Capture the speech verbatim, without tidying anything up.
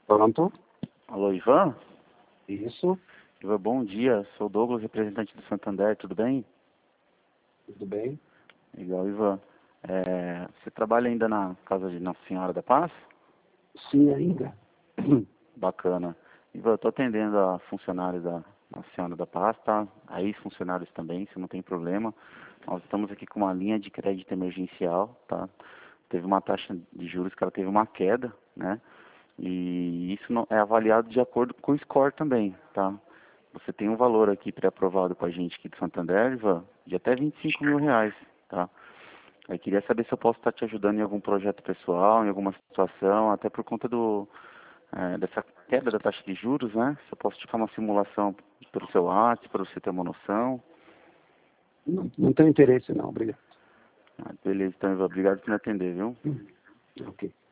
Pronto? Alô, Ivan? Isso, Ivan, bom dia. Sou o Douglas, representante do Santander, tudo bem? tudo bem? Legal, Ivan. É, você trabalha ainda na Casa de Nossa Senhora da Paz? Sim, ainda. Bacana. Ivan, eu estou atendendo a funcionários da Nossa Senhora da Paz, tá? A ex-funcionários também, se não tem problema. Nós estamos aqui com uma linha de crédito emergencial, tá? Teve uma taxa de juros que ela teve uma queda, né? E isso não- é avaliado de acordo com o score também, tá? Você tem um valor aqui pré-aprovado com a gente aqui do Santander, Ivan, de até vinte e cinco mil reais, tá? Eu queria saber se eu posso estar te ajudando em algum projeto pessoal, em alguma situação, até por conta do, eh, dessa queda da taxa de juros, né? Se eu posso te fazer uma simulação pelo seu WhatsApp, para você ter uma noção. Não, não tenho interesse não, obrigado. Ah, beleza, então, Ivan, obrigado por me atender, viu? Hum, Ok.